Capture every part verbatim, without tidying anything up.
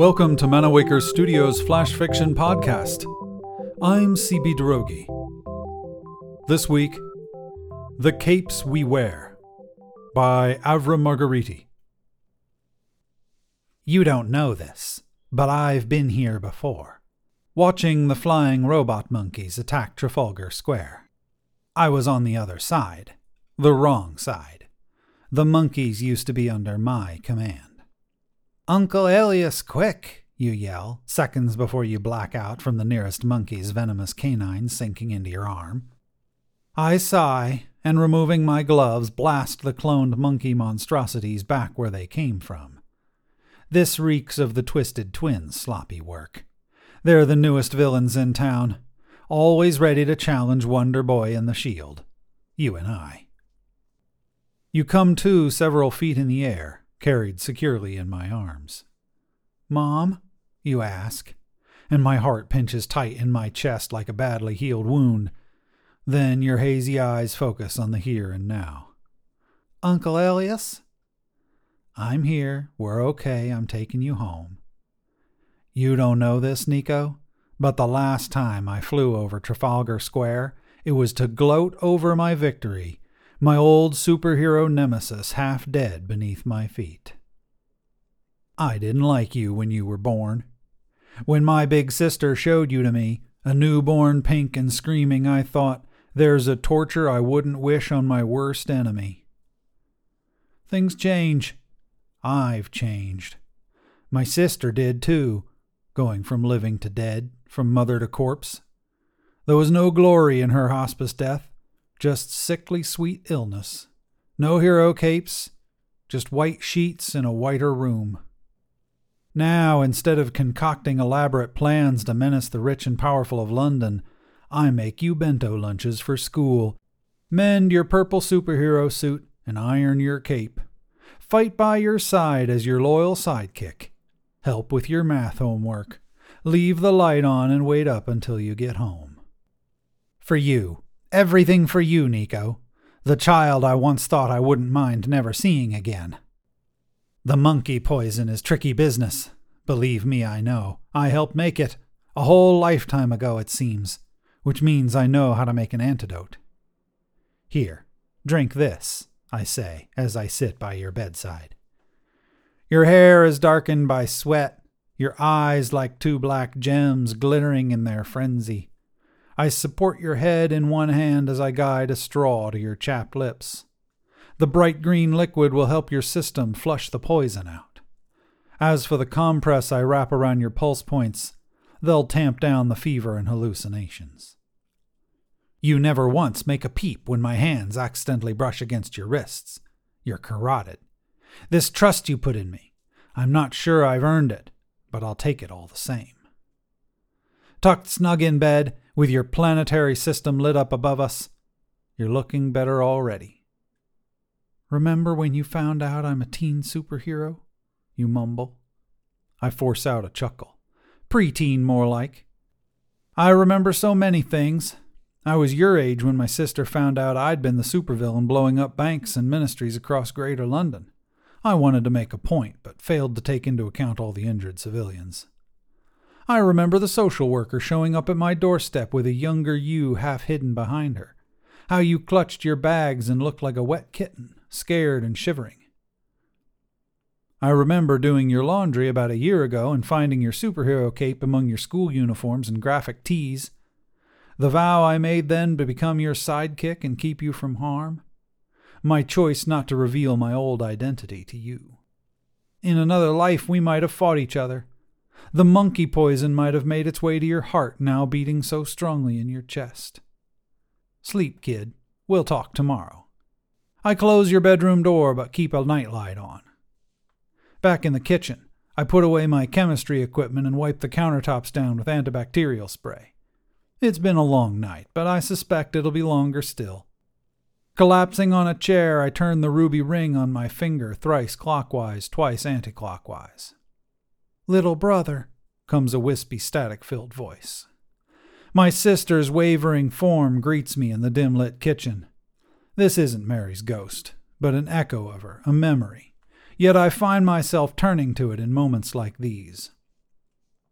Welcome to Manawaker Studios Flash Fiction Podcast. I'm C B Drogi. This week, The Capes We Wear by Avra Margheriti. You don't know this, but I've been here before, watching the flying robot monkeys attack Trafalgar Square. I was on the other side, the wrong side. The monkeys used to be under my command. "Uncle Elias, quick!" you yell, seconds before you black out from the nearest monkey's venomous canine sinking into your arm. I sigh, and removing my gloves, blast the cloned monkey monstrosities back where they came from. This reeks of the Twisted Twins' sloppy work. They're the newest villains in town, always ready to challenge Wonder Boy and the Shield. You and I. You come to several feet in the air, carried securely in my arms. "Mom?" you ask, and my heart pinches tight in my chest like a badly healed wound. Then your hazy eyes focus on the here and now. "Uncle Elias?" "I'm here. We're okay. I'm taking you home." You don't know this, Nico, but the last time I flew over Trafalgar Square, it was to gloat over my victory, my old superhero nemesis half dead beneath my feet. I didn't like you when you were born. When my big sister showed you to me, a newborn pink and screaming, I thought, there's a torture I wouldn't wish on my worst enemy. Things change. I've changed. My sister did too, going from living to dead, from mother to corpse. There was no glory in her hospice death. Just sickly sweet illness. No hero capes, just white sheets in a whiter room. Now, instead of concocting elaborate plans to menace the rich and powerful of London, I make you bento lunches for school, mend your purple superhero suit, and iron your cape. Fight by your side as your loyal sidekick. Help with your math homework. Leave the light on and wait up until you get home. For you. Everything for you, Nico, the child I once thought I wouldn't mind never seeing again. The monkey poison is tricky business. Believe me, I know. I helped make it, a whole lifetime ago it seems, which means I know how to make an antidote. Here, drink this, I say, as I sit by your bedside. Your hair is darkened by sweat, your eyes like two black gems glittering in their frenzy. I support your head in one hand as I guide a straw to your chapped lips. The bright green liquid will help your system flush the poison out. As for the compress I wrap around your pulse points, they'll tamp down the fever and hallucinations. You never once make a peep when my hands accidentally brush against your wrists. You're carotid. This trust you put in me, I'm not sure I've earned it, but I'll take it all the same. Tucked snug in bed, with your planetary system lit up above us, you're looking better already. "Remember when you found out I'm a teen superhero?" you mumble. I force out a chuckle. Pre-teen, more like. I remember so many things. I was your age when my sister found out I'd been the supervillain blowing up banks and ministries across Greater London. I wanted to make a point, but failed to take into account all the injured civilians. I remember the social worker showing up at my doorstep with a younger you half hidden behind her. How you clutched your bags and looked like a wet kitten, scared and shivering. I remember doing your laundry about a year ago and finding your superhero cape among your school uniforms and graphic tees. The vow I made then to become your sidekick and keep you from harm. My choice not to reveal my old identity to you. In another life we might have fought each other. The monkey poison might have made its way to your heart, now beating so strongly in your chest. Sleep, kid. We'll talk tomorrow. I close your bedroom door, but keep a nightlight on. Back in the kitchen, I put away my chemistry equipment and wipe the countertops down with antibacterial spray. It's been a long night, but I suspect it'll be longer still. Collapsing on a chair, I turn the ruby ring on my finger thrice clockwise, twice anti-clockwise. "Little brother," comes a wispy, static-filled voice. My sister's wavering form greets me in the dim-lit kitchen. This isn't Mary's ghost, but an echo of her, a memory. Yet I find myself turning to it in moments like these.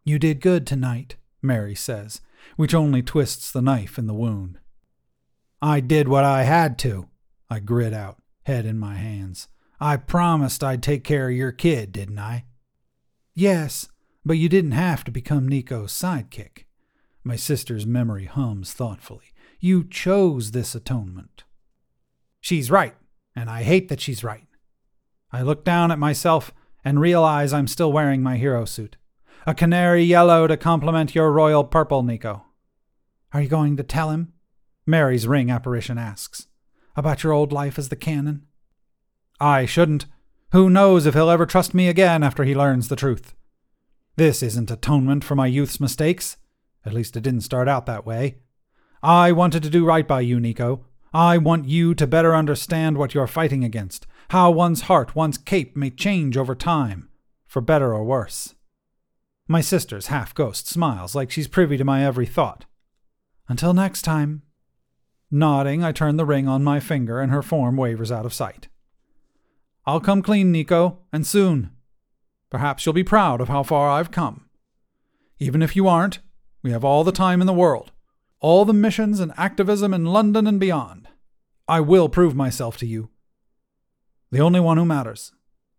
You did good tonight, Mary says, which only twists the knife in the wound. I did what I had to, I grit out, head in my hands. I promised I'd take care of your kid, didn't I? Yes, but you didn't have to become Nico's sidekick. My sister's memory hums thoughtfully. You chose this atonement. She's right, and I hate that she's right. I look down at myself and realize I'm still wearing my hero suit. A canary yellow to complement your royal purple, Nico. Are you going to tell him? Mary's ring apparition asks. About your old life as the canon? I shouldn't. Who knows if he'll ever trust me again after he learns the truth. This isn't atonement for my youth's mistakes. At least it didn't start out that way. I wanted to do right by you, Nico. I want you to better understand what you're fighting against, how one's heart, one's cape may change over time, for better or worse. My sister's half-ghost smiles like she's privy to my every thought. Until next time. Nodding, I turn the ring on my finger and her form wavers out of sight. I'll come clean, Nico, and soon. Perhaps you'll be proud of how far I've come. Even if you aren't, we have all the time in the world. All the missions and activism in London and beyond. I will prove myself to you. The only one who matters.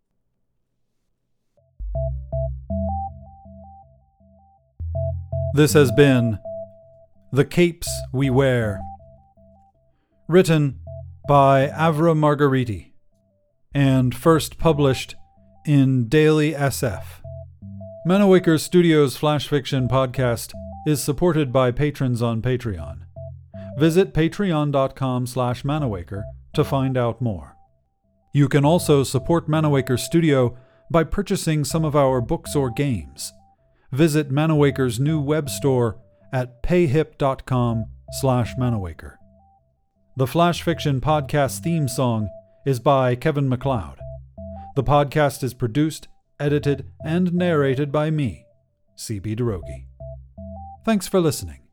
This has been The Capes We Wear, written by Avra Margheriti, and first published in Daily S F. Manawaker Studios Flash Fiction Podcast is supported by patrons on Patreon. Visit patreon.com slash Manawaker to find out more. You can also support Manawaker Studio by purchasing some of our books or games. Visit Manawaker's new web store at payhip.com slash Manawaker. The Flash Fiction Podcast theme song is by Kevin MacLeod. The podcast is produced, edited, and narrated by me, C B Droege. Thanks for listening.